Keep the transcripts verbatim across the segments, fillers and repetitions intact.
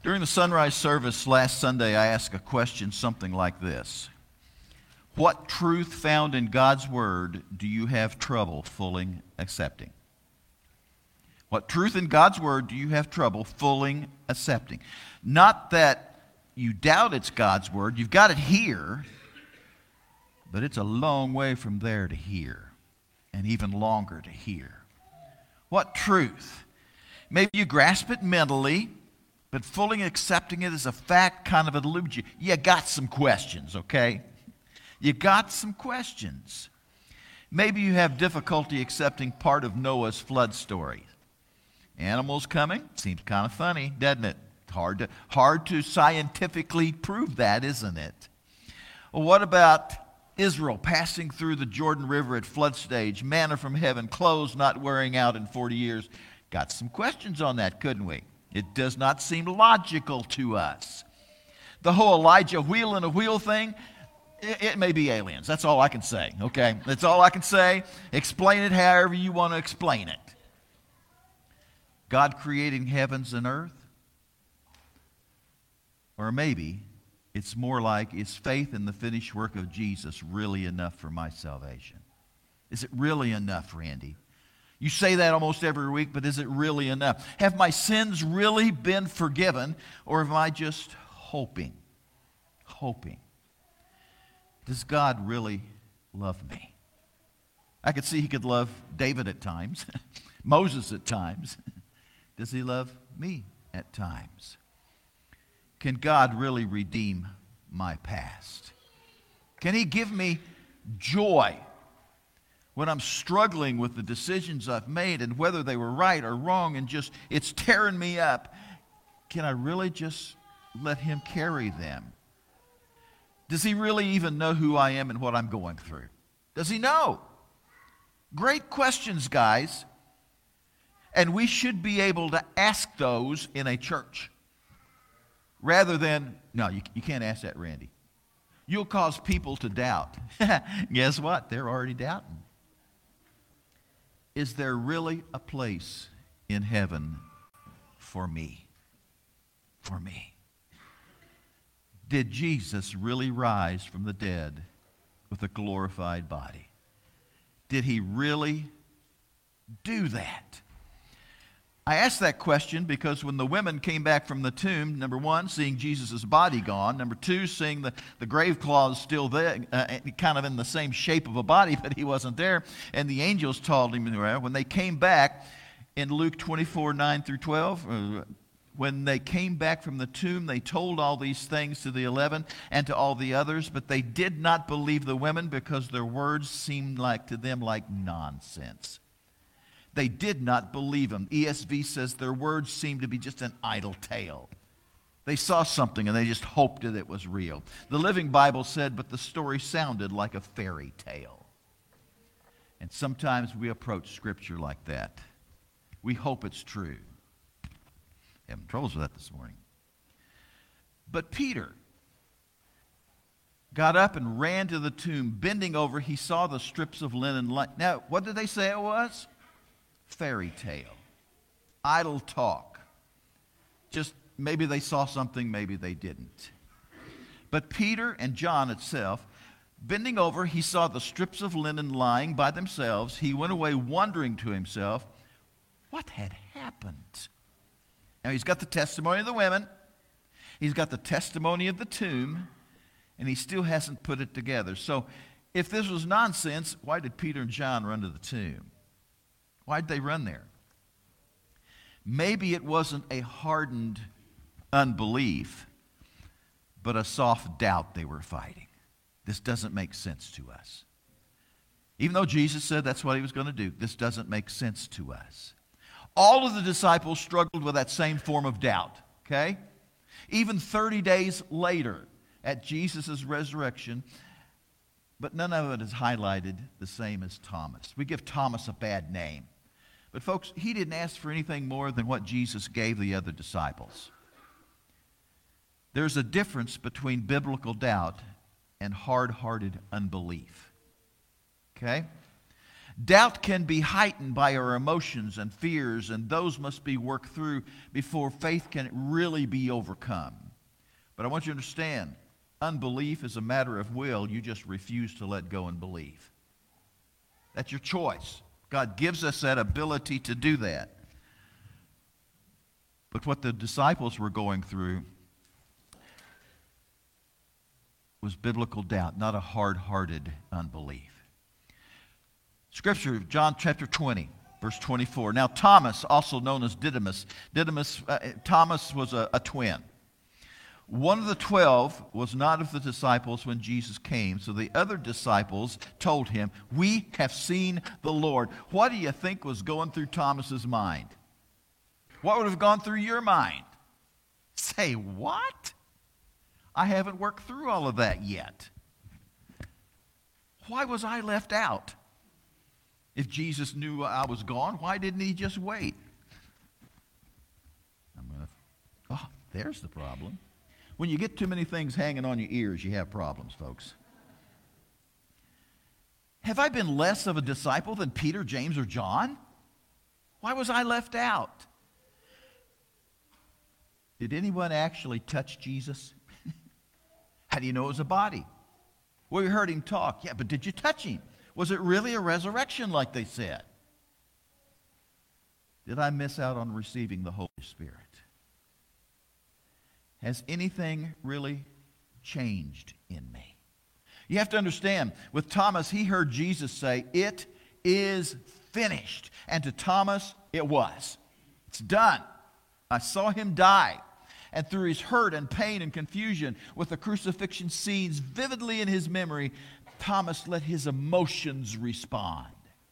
During the sunrise service last Sunday, I asked a question something like this. What truth found in God's Word do you have trouble fully accepting? What truth in God's Word do you have trouble fully accepting? Not that you doubt it's God's Word. You've got it here, but it's a long way from there to here, and even longer to here. What truth? Maybe you grasp it mentally, but fully accepting it as a fact kind of eludes you. You got some questions, okay? You got some questions. Maybe you have difficulty accepting part of Noah's flood story. Animals coming? Seems kind of funny, doesn't it? Hard to, hard to scientifically prove that, isn't it? Well, what about Israel passing through the Jordan River at flood stage, manna from heaven, clothes not wearing out in forty years? Got some questions on that, couldn't we? It does not seem logical to us. The whole Elijah wheel in a wheel thing, it, it may be aliens. That's all I can say, okay? That's all I can say. Explain it however you want to explain it. God creating heavens and earth? Or maybe it's more like, is faith in the finished work of Jesus really enough for my salvation? Is it really enough, Randy? You say that almost every week, but is it really enough? Have my sins really been forgiven, or am I just hoping? Hoping. Does God really love me? I could see he could love David at times, Moses at times. Does he love me at times? Can God really redeem my past? Can he give me joy when I'm struggling with the decisions I've made and whether they were right or wrong and just it's tearing me up? Can I really just let him carry them? Does he really even know who I am and what I'm going through? Does he know? Great questions, guys. And we should be able to ask those in a church. Rather than, no, you, you can't ask that, Randy. You'll cause people to doubt. Guess what? They're already doubting. Is there really a place in heaven for me? For me. Did Jesus really rise from the dead with a glorified body? Did he really do that? I asked that question because when the women came back from the tomb, number one, seeing Jesus' body gone. Number two, seeing the, the grave cloths still there, uh, kind of in the same shape of a body, but he wasn't there. And the angels told him, when they came back in Luke twenty-four, nine through twelve, uh, when they came back from the tomb, they told all these things to the eleven and to all the others, but they did not believe the women because their words seemed like to them like nonsense. They did not believe him. E S V says their words seemed to be just an idle tale. They saw something and they just hoped that it was real. The Living Bible said, but the story sounded like a fairy tale. And sometimes we approach Scripture like that. We hope it's true. Having troubles with that this morning. But Peter got up and ran to the tomb. Bending over, he saw the strips of linen. Now, what did they say it was? Fairy tale, idle talk. Just maybe they saw something, maybe they didn't. But Peter and John itself, bending over, he saw the strips of linen lying by themselves. He went away wondering to himself what had happened. Now he's got the testimony of the women, he's got the testimony of the tomb, and he still hasn't put it together. So if this was nonsense, why did Peter and John run to the tomb? Why'd they run there? Maybe it wasn't a hardened unbelief, but a soft doubt they were fighting. This doesn't make sense to us. Even though Jesus said that's what he was going to do, this doesn't make sense to us. All of the disciples struggled with that same form of doubt, okay? Even thirty days later at Jesus' resurrection, but none of it is highlighted the same as Thomas. We give Thomas a bad name. But folks, he didn't ask for anything more than what Jesus gave the other disciples. There's a difference between biblical doubt and hard-hearted unbelief. Okay? Doubt can be heightened by our emotions and fears, and those must be worked through before faith can really be overcome. But I want you to understand, unbelief is a matter of will. You just refuse to let go and believe. That's your choice. God gives us that ability to do that. But what the disciples were going through was biblical doubt, not a hard-hearted unbelief. Scripture, John chapter twenty, verse twenty-four. Now Thomas, also known as Didymus, Didymus uh, Thomas was a, a twin. One of the twelve was not of the disciples when Jesus came, so the other disciples told him, "We have seen the Lord." What do you think was going through Thomas's mind? What would have gone through your mind? Say, what? I haven't worked through all of that yet. Why was I left out? If Jesus knew I was gone, why didn't he just wait? I'm gonna, oh, there's the problem. When you get too many things hanging on your ears, you have problems, folks. Have I been less of a disciple than Peter, James, or John? Why was I left out? Did anyone actually touch Jesus? How do you know it was a body? Well, you heard him talk. Yeah, but did you touch him? Was it really a resurrection like they said? Did I miss out on receiving the Holy Spirit? Has anything really changed in me? You have to understand, with Thomas, he heard Jesus say, "It is finished." And to Thomas, it was. It's done. I saw him die. And through his hurt and pain and confusion, with the crucifixion scenes vividly in his memory, Thomas let his emotions respond.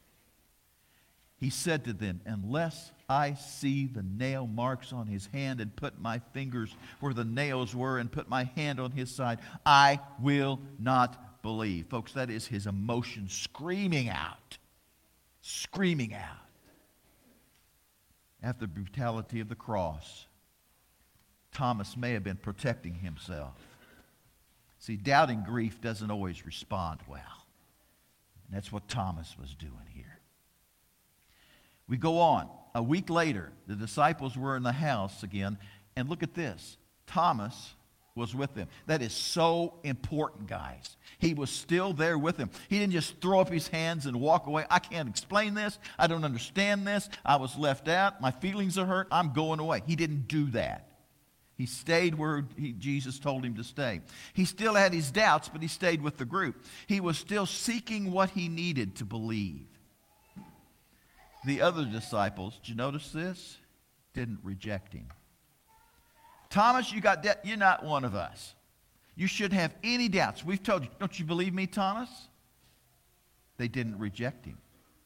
He said to them, "Unless I see the nail marks on his hand and put my fingers where the nails were and put my hand on his side, I will not believe." Folks, that is his emotions screaming out. Screaming out. After the brutality of the cross, Thomas may have been protecting himself. See, doubting grief doesn't always respond well. And that's what Thomas was doing here. We go on. A week later, the disciples were in the house again. And look at this. Thomas was with them. That is so important, guys. He was still there with them. He didn't just throw up his hands and walk away. I can't explain this. I don't understand this. I was left out. My feelings are hurt. I'm going away. He didn't do that. He stayed where he, Jesus told him to stay. He still had his doubts, but he stayed with the group. He was still seeking what he needed to believe. The other disciples, did you notice this? Didn't reject him. Thomas, you got that? You're not one of us. You shouldn't have any doubts. We've told you, don't you believe me, Thomas? They didn't reject him.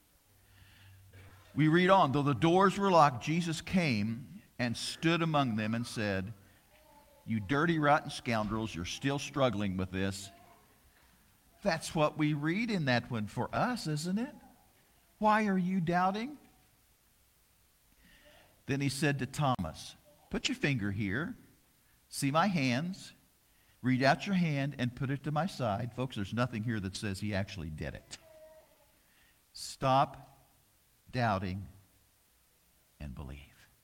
We read on. Though the doors were locked, Jesus came and stood among them and said, "You dirty, rotten scoundrels, you're still struggling with this." That's what we read in that one for us, isn't it? Why are you doubting? Then he said to Thomas, "Put your finger here. See my hands. Reach out your hand and put it to my side." Folks, there's nothing here that says he actually did it. Stop doubting and believe.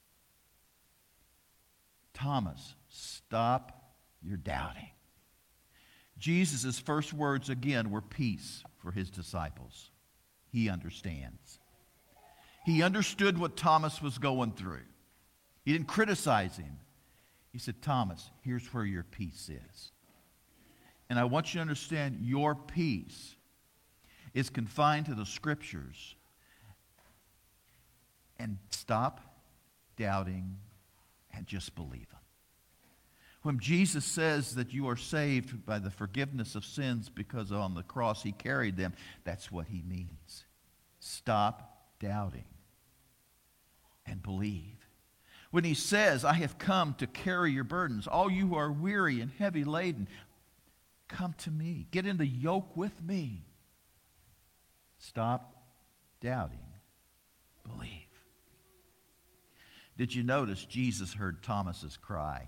Thomas, stop your doubting. Jesus' first words again were peace for his disciples. He understands. He understood what Thomas was going through. He didn't criticize him. He said, "Thomas, here's where your peace is." And I want you to understand, your peace is confined to the Scriptures. And stop doubting and just believe them. When Jesus says that you are saved by the forgiveness of sins because on the cross he carried them, that's what he means. Stop doubting and believe. When he says, "I have come to carry your burdens, all you who are weary and heavy laden, come to me. Get in the yoke with me." Stop doubting. Believe. Did you notice Jesus heard Thomas's cry?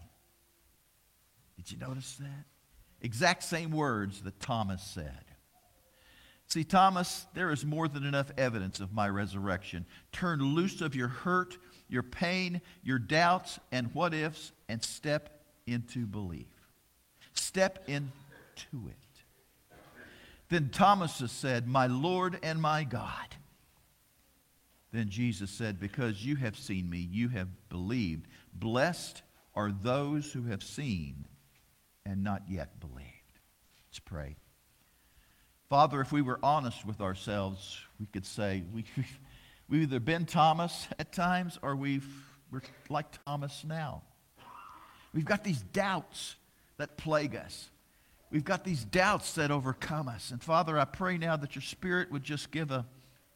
Did you notice that? Exact same words that Thomas said. See, Thomas, there is more than enough evidence of my resurrection. Turn loose of your hurt, your pain, your doubts, and what ifs, and step into belief. Step into it. Then Thomas said, my Lord and my God. Then Jesus said, because you have seen me, you have believed. Blessed are those who have seen and not yet believed. Let's pray. Father, if we were honest with ourselves, we could say we, we've either been Thomas at times or we've, we're like Thomas now. We've got these doubts that plague us. We've got these doubts that overcome us. And Father, I pray now that your Spirit would just give a,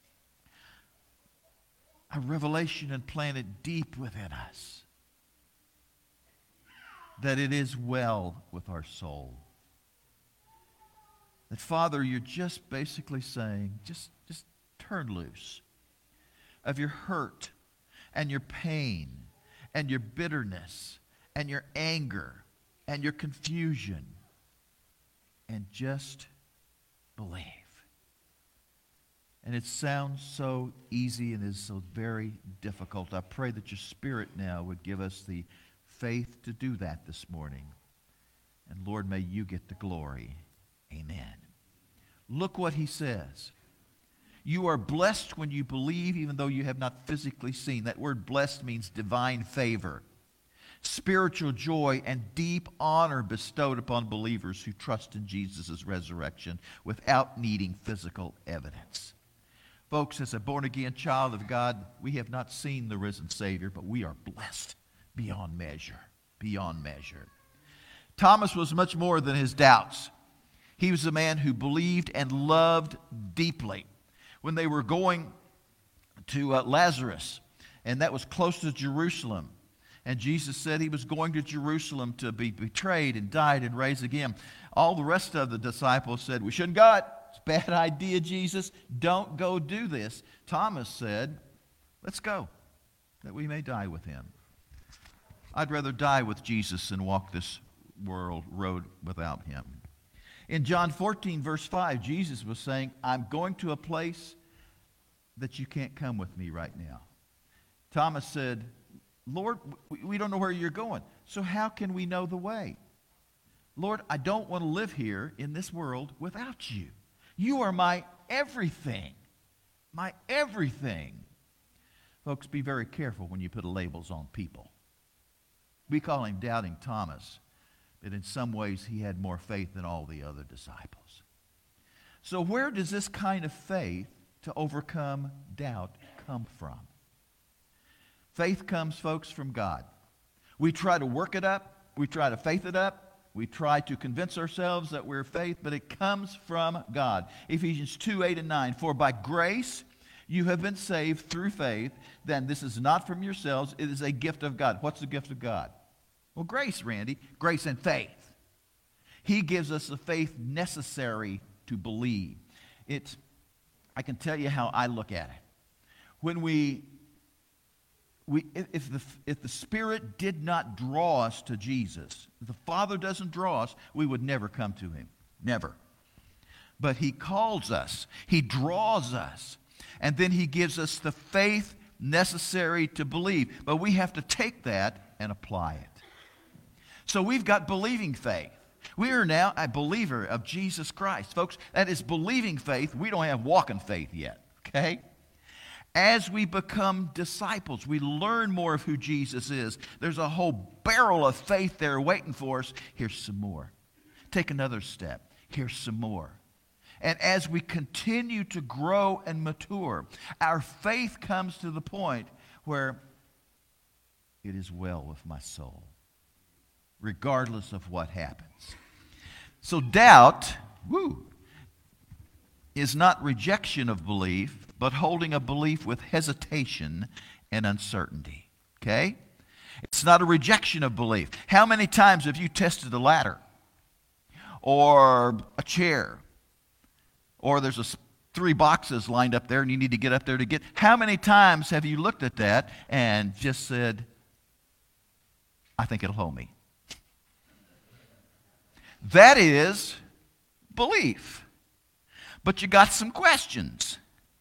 a revelation and plant it deep within us. That it is well with our soul. That, Father, you're just basically saying, just, just turn loose of your hurt and your pain and your bitterness and your anger and your confusion, and just believe. And it sounds so easy and is so very difficult. I pray that your Spirit now would give us the faith to do that this morning. And Lord, may you get the glory. Amen. Look what he says. You are blessed when you believe, even though you have not physically seen. That word blessed means divine favor, spiritual joy, and deep honor bestowed upon believers who trust in Jesus' resurrection without needing physical evidence. Folks, as a born-again child of God, we have not seen the risen Savior, but we are blessed beyond measure, beyond measure. Thomas was much more than his doubts. He was a man who believed and loved deeply. When they were going to uh, Lazarus, and that was close to Jerusalem, and Jesus said he was going to Jerusalem to be betrayed and died and raised again, all the rest of the disciples said, we shouldn't go. It's a bad idea, Jesus. Don't go do this. Thomas said, let's go, that we may die with him. I'd rather die with Jesus than walk this world road without him. In John fourteen, verse five, Jesus was saying, I'm going to a place that you can't come with me right now. Thomas said, Lord, we don't know where you're going, so how can we know the way? Lord, I don't want to live here in this world without you. You are my everything, my everything. Folks, be very careful when you put labels on people. We call him Doubting Thomas, but in some ways he had more faith than all the other disciples. So where does this kind of faith to overcome doubt come from? Faith comes, folks, from God. We try to work it up. We try to faith it up. We try to convince ourselves that we're faith, but it comes from God. Ephesians two, eight and nine, for by grace you have been saved through faith, then this is not from yourselves, it is a gift of God. What's the gift of God? Well, grace, Randy. Grace and faith. He gives us the faith necessary to believe. It's, I can tell you how I look at it. When we We, if, the, if the Spirit did not draw us to Jesus, if the Father doesn't draw us, we would never come to him. Never. But he calls us. He draws us. And then he gives us the faith necessary to believe. But we have to take that and apply it. So we've got believing faith. We are now a believer of Jesus Christ. Folks, that is believing faith. We don't have walking faith yet. Okay? As we become disciples, we learn more of who Jesus is. There's a whole barrel of faith there waiting for us. Here's some more. Take another step. Here's some more. And as we continue to grow and mature, our faith comes to the point where it is well with my soul, regardless of what happens. So doubt, woo, is not rejection of belief, but holding a belief with hesitation and uncertainty. Okay? It's not a rejection of belief. How many times have you tested a ladder or a chair, or there's a, three boxes lined up there and you need to get up there to get? How many times have you looked at that and just said, I think it'll hold me? That is belief. but you got some questions.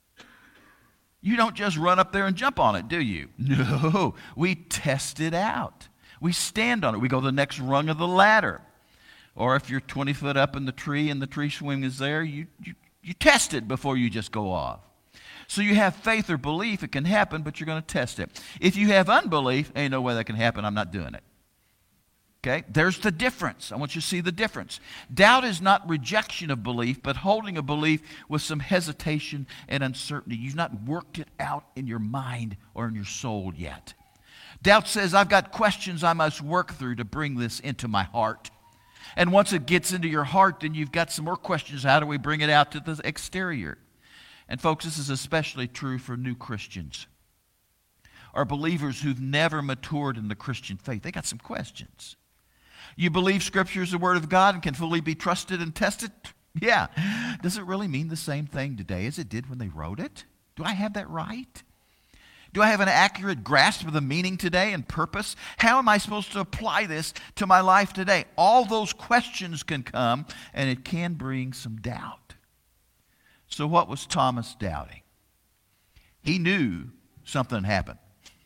You don't just run up there and jump on it, do you? No, we test it out. We stand on it. We go to the next rung of the ladder. Or if you're twenty foot up in the tree and the tree swing is there, you, you, you test it before you just go off. So you have faith or belief, it can happen, but you're going to test it. If you have unbelief, ain't no way that can happen, I'm not doing it. Okay? There's the difference. I want you to see the difference. Doubt is not rejection of belief, but holding a belief with some hesitation and uncertainty. You've not worked it out in your mind or in your soul yet. Doubt says, I've got questions I must work through to bring this into my heart. And once it gets into your heart, then you've got some more questions. How do we bring it out to the exterior? And folks, this is especially true for new Christians or believers who've never matured in the Christian faith. They got some questions. You believe Scripture is the Word of God and can fully be trusted and tested? Yeah. Does it really mean the same thing today as it did when they wrote it? Do I have that right? Do I have an accurate grasp of the meaning today and purpose? How am I supposed to apply this to my life today? All those questions can come, and it can bring some doubt. So what was Thomas doubting? He knew something happened.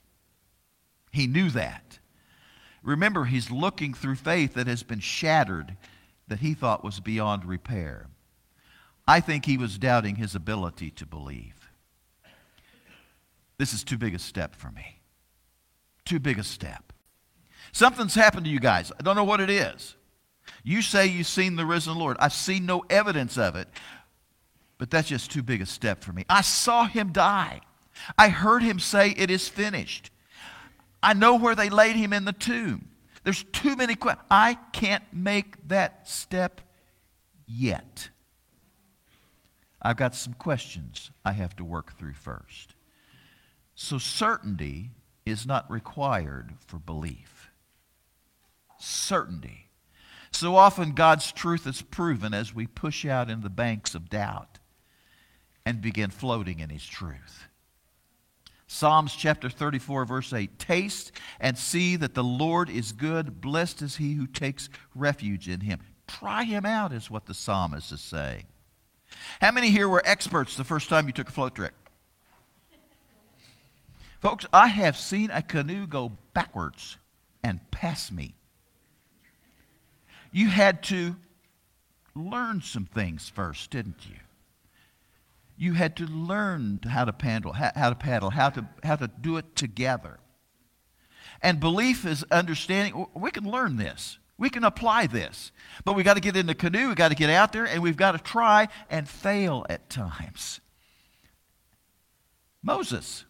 He knew that. Remember, he's looking through faith that has been shattered, that he thought was beyond repair. I think he was doubting his ability to believe. This is too big a step for me. Too big a step. Something's happened to you guys. I don't know what it is. You say you've seen the risen Lord. I've seen no evidence of it, but that's just too big a step for me. I saw him die. I heard him say, it is finished. I know where they laid him in the tomb. There's too many questions. I can't make that step yet. I've got some questions I have to work through first. So certainty is not required for belief. Certainty. So often God's truth is proven as we push out in the banks of doubt and begin floating in his truth. Psalms chapter thirty-four, verse eight, taste and see that the Lord is good. Blessed is he who takes refuge in him. Try him out is what the psalmist is saying. How many here were experts the first time you took a float trick? Folks, I have seen a canoe go backwards and pass me. You had to learn some things first, didn't you? You had to learn how to paddle, how to paddle, how to how to do it together. And belief is understanding. We can learn this. We can apply this. But we got to get in the canoe. We got to get out there, and we've got to try and fail at times. Moses.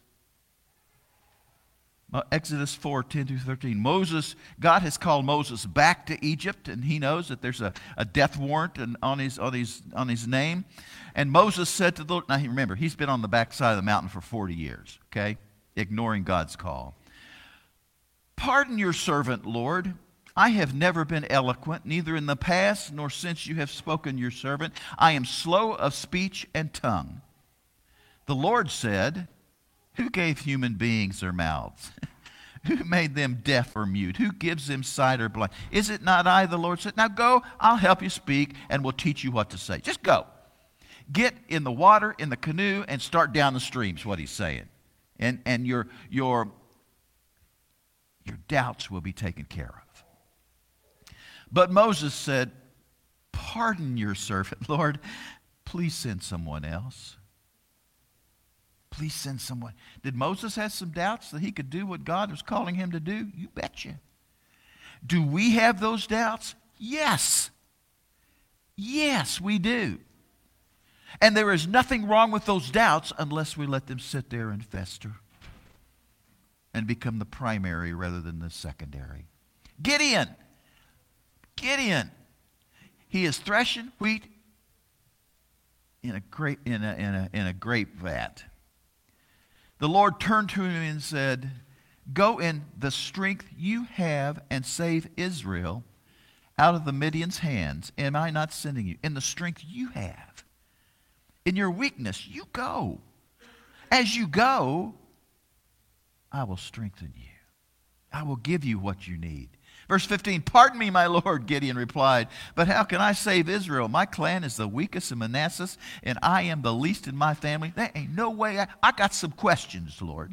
Exodus four, ten through thirteen. Moses, God has called Moses back to Egypt, and he knows that there's a, a death warrant on his, on, his, on his name. And Moses said to the Lord, now remember, he's been on the backside of the mountain for forty years, okay? Ignoring God's call. Pardon your servant, Lord. I have never been eloquent, neither in the past nor since you have spoken your servant. I am slow of speech and tongue. The Lord said, who gave human beings their mouths? Who made them deaf or mute? Who gives them sight or blind? Is it not I, the Lord said? Now go, I'll help you speak, and we'll teach you what to say. Just go. Get in the water, in the canoe, and start down the stream, is what he's saying. And, and your, your, your doubts will be taken care of. But Moses said, pardon your servant, Lord. Please send someone else. Please send someone. Did Moses have some doubts that he could do what God was calling him to do? You betcha. Do we have those doubts? Yes. Yes, we do. And there is nothing wrong with those doubts unless we let them sit there and fester and become the primary rather than the secondary. Gideon. Gideon. He is threshing wheat in a grape, in a, in a, in a grape vat. The Lord turned to him and said, go in the strength you have and save Israel out of the Midian's hands. Am I not sending you? In the strength you have. In your weakness, you go. As you go, I will strengthen you. I will give you what you need. Verse fifteen, "Pardon me, my Lord," Gideon replied, "but how can I save Israel? My clan is the weakest in Manasseh, and I am the least in my family. There ain't no way. I, I got some questions, Lord."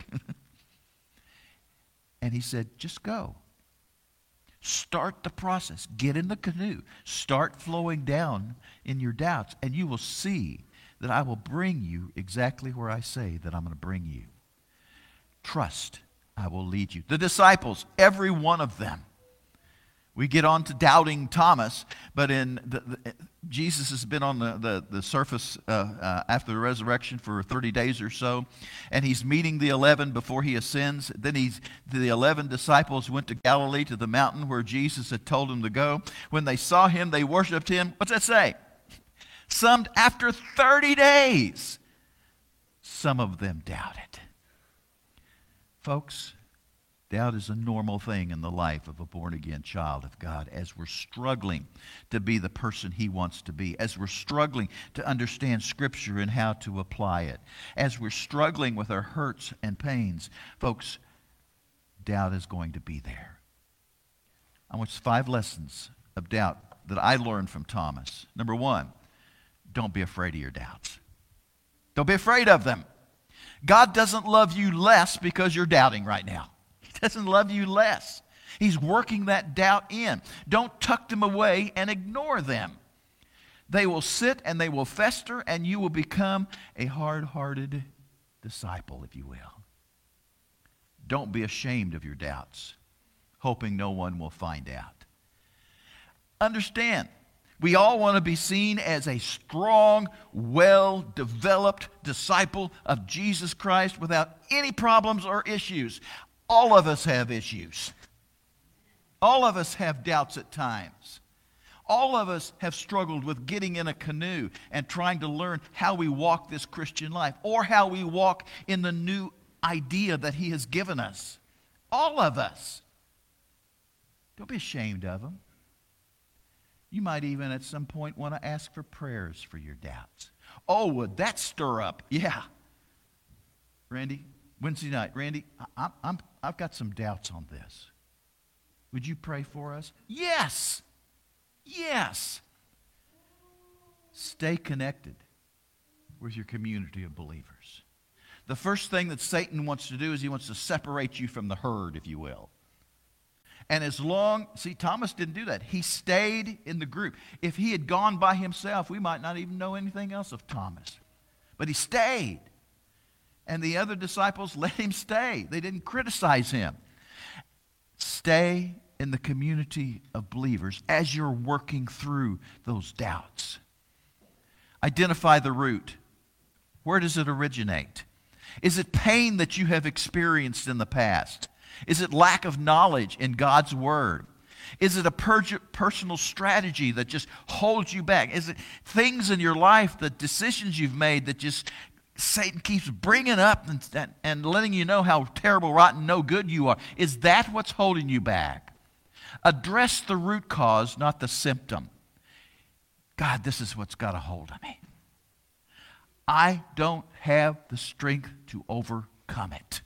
And he said, "Just go. Start the process. Get in the canoe. Start flowing down in your doubts, and you will see that I will bring you exactly where I say that I'm going to bring you. Trust, I will lead you." The disciples, every one of them. We get on to doubting Thomas, but in the, the, Jesus has been on the, the, the surface uh, uh, after the resurrection for thirty days or so, and he's meeting the eleven before he ascends. Then he's, the eleven disciples went to Galilee, to the mountain where Jesus had told them to go. When they saw him, they worshiped him. What's that say? Some after thirty days, some of them doubted. Folks, doubt is a normal thing in the life of a born-again child of God as we're struggling to be the person he wants to be, as we're struggling to understand Scripture and how to apply it, as we're struggling with our hurts and pains. Folks, doubt is going to be there. I want five lessons of doubt that I learned from Thomas. Number one, don't be afraid of your doubts. Don't be afraid of them. God doesn't love you less because you're doubting right now. He doesn't love you less. He's working that doubt in. Don't tuck them away and ignore them. They will sit and they will fester, and you will become a hard-hearted disciple, if you will. Don't be ashamed of your doubts, hoping no one will find out. Understand, we all want to be seen as a strong, well-developed disciple of Jesus Christ without any problems or issues. All of us have issues. All of us have doubts at times. All of us have struggled with getting in a canoe and trying to learn how we walk this Christian life, or how we walk in the new idea that He has given us. All of us. Don't be ashamed of them. You might even at some point want to ask for prayers for your doubts. Oh, would that stir up? Yeah. Randy, Wednesday night, Randy, I, I'm, I've got some doubts on this. Would you pray for us? Yes. Yes. Stay connected with your community of believers. The first thing that Satan wants to do is he wants to separate you from the herd, if you will. And as long, see, Thomas didn't do that. He stayed in the group. If he had gone by himself, we might not even know anything else of Thomas. But he stayed. And the other disciples let him stay. They didn't criticize him. Stay in the community of believers as you're working through those doubts. Identify the root. Where does it originate? Is it pain that you have experienced in the past? Is it lack of knowledge in God's Word? Is it a per- personal strategy that just holds you back? Is it things in your life, the decisions you've made that just Satan keeps bringing up and, and, and letting you know how terrible, rotten, no good you are? Is that what's holding you back? Address the root cause, not the symptom. God, this is what's got a hold of me. I don't have the strength to overcome it.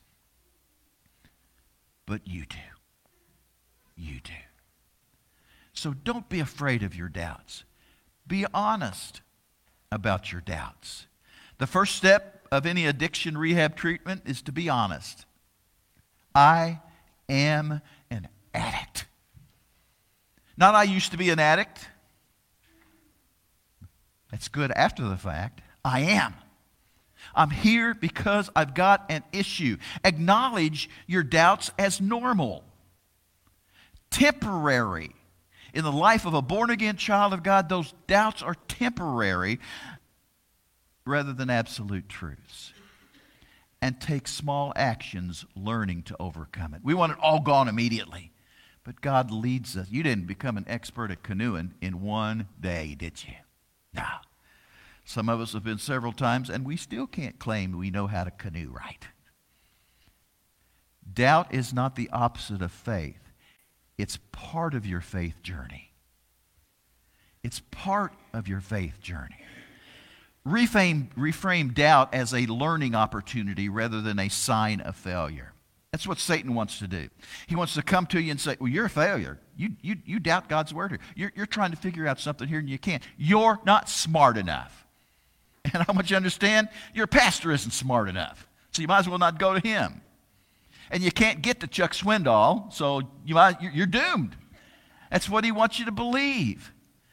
But you do. You do. So don't be afraid of your doubts. Be honest about your doubts. The first step of any addiction rehab treatment is to be honest. I am an addict. Not I used to be an addict. That's good after the fact. I am. I'm here because I've got an issue. Acknowledge your doubts as normal, temporary. In the life of a born-again child of God, those doubts are temporary rather than absolute truths. And take small actions learning to overcome it. We want it all gone immediately. But God leads us. You didn't become an expert at canoeing in one day, did you? No. Some of us have been several times, and we still can't claim we know how to canoe right. Doubt is not the opposite of faith. It's part of your faith journey. It's part of your faith journey. Reframe, reframe doubt as a learning opportunity rather than a sign of failure. That's what Satan wants to do. He wants to come to you and say, well, you're a failure. You, you, you doubt God's word here. You're, you're trying to figure out something here and you can't. You're not smart enough. And I want you to understand, your pastor isn't smart enough. So you might as well not go to him. And you can't get to Chuck Swindoll, so you might, you're doomed. That's what he wants you to believe.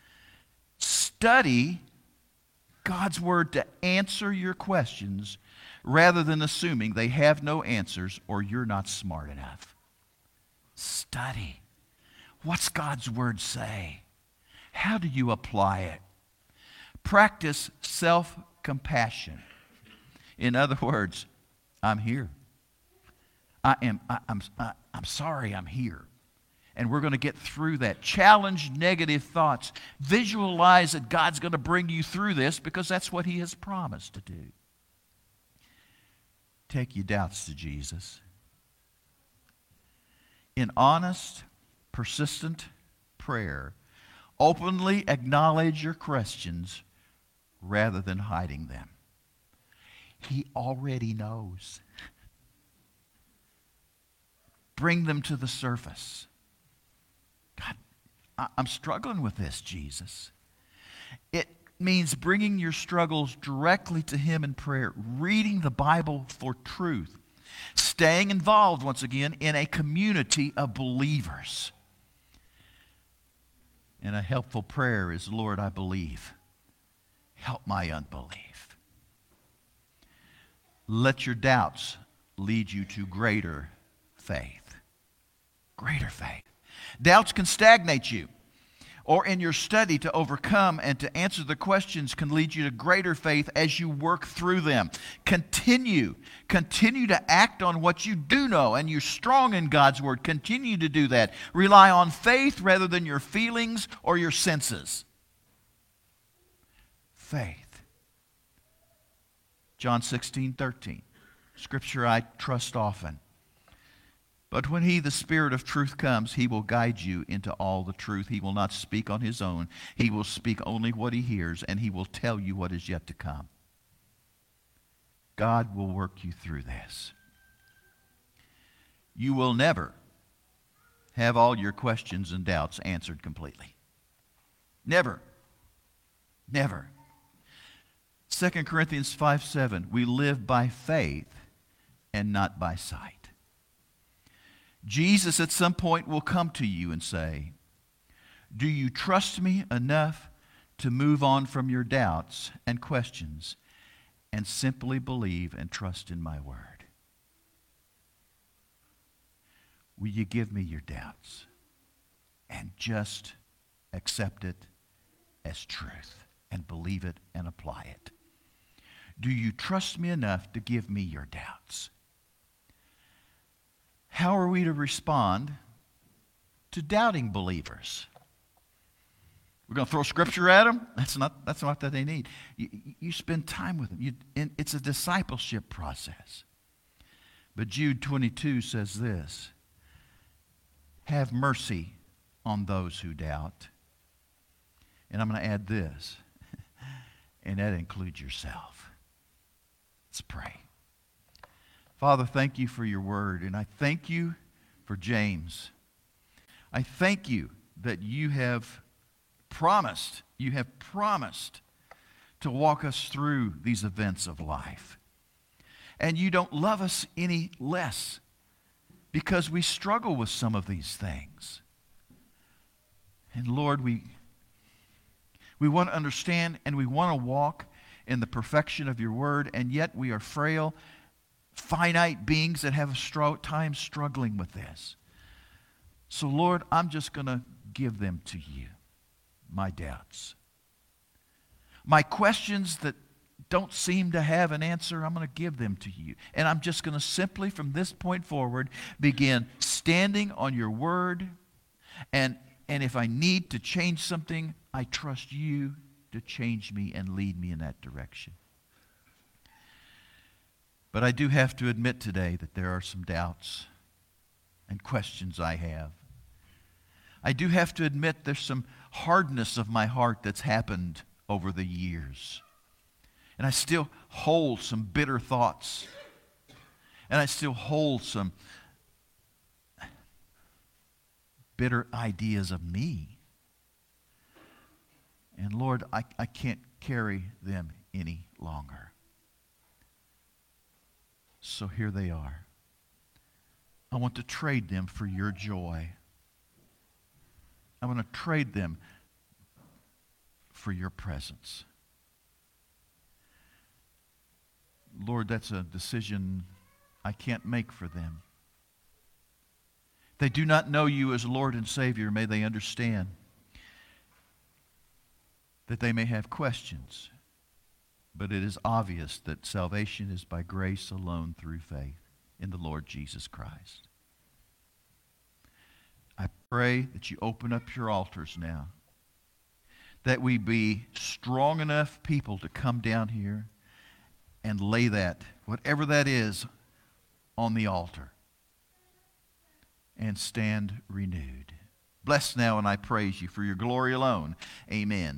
Study God's word to answer your questions rather than assuming they have no answers or you're not smart enough. Study. What's God's word say? How do you apply it? Practice self-compassion. In other words, I'm here. I am, I, I'm, I, I'm sorry I'm here. And we're going to get through that. Challenge negative thoughts. Visualize that God's going to bring you through this because that's what he has promised to do. Take your doubts to Jesus. In honest, persistent prayer, openly acknowledge your questions rather than hiding them. He already knows. Bring them to the surface. God, I- I'm struggling with this, Jesus. It means bringing your struggles directly to him in prayer, reading the Bible for truth, staying involved, once again, in a community of believers. And a helpful prayer is, Lord, I believe. Help my unbelief. Let your doubts lead you to greater faith. Greater faith. Doubts can stagnate you, or in your study to overcome and to answer the questions can lead you to greater faith as you work through them. Continue. Continue to act on what you do know, and you're strong in God's word. Continue to do that. Rely on faith rather than your feelings or your senses. Faith. John sixteen thirteen. Scripture I trust often. But when he, the Spirit of truth, comes, he will guide you into all the truth. He will not speak on his own. He will speak only what he hears, and he will tell you what is yet to come. God will work you through this. You will never have all your questions and doubts answered completely. Never. Never. Second Corinthians five seven, we live by faith and not by sight. Jesus at some point will come to you and say, do you trust me enough to move on from your doubts and questions and simply believe and trust in my word? Will you give me your doubts and just accept it as truth and believe it and apply it? Do you trust me enough to give me your doubts? How are we to respond to doubting believers? We're going to throw scripture at them? That's not, that's not what they need. You, you spend time with them. You, and it's a discipleship process. But Jude twenty-two says this, have mercy on those who doubt. And I'm going to add this, and that includes yourself. Let's pray. Father, thank you for your word, and I thank you for James. I thank you that you have promised, you have promised to walk us through these events of life. And you don't love us any less because we struggle with some of these things. And Lord, we, we want to understand and we want to walk in the perfection of your word, and yet we are frail, finite beings that have a stro- time struggling with this. So Lord, I'm just going to give them to you, my doubts. My questions that don't seem to have an answer, I'm going to give them to you. And I'm just going to simply, from this point forward, begin standing on your word. And, and if I need to change something, I trust you to change me and lead me in that direction. But I do have to admit today that there are some doubts and questions I have. I do have to admit there's some hardness of my heart that's happened over the years. And I still hold some bitter thoughts. And I still hold some bitter ideas of me. And Lord, I, I can't carry them any longer. So here they are. I want to trade them for your joy. I want to trade them for your presence. Lord, that's a decision I can't make for them. They do not know you as Lord and Savior. May they understand that they may have questions, but it is obvious that salvation is by grace alone through faith in the Lord Jesus Christ. I pray that you open up your altars now, that we be strong enough people to come down here and lay that, whatever that is, on the altar and stand renewed. Bless now, and I praise you for your glory alone. Amen.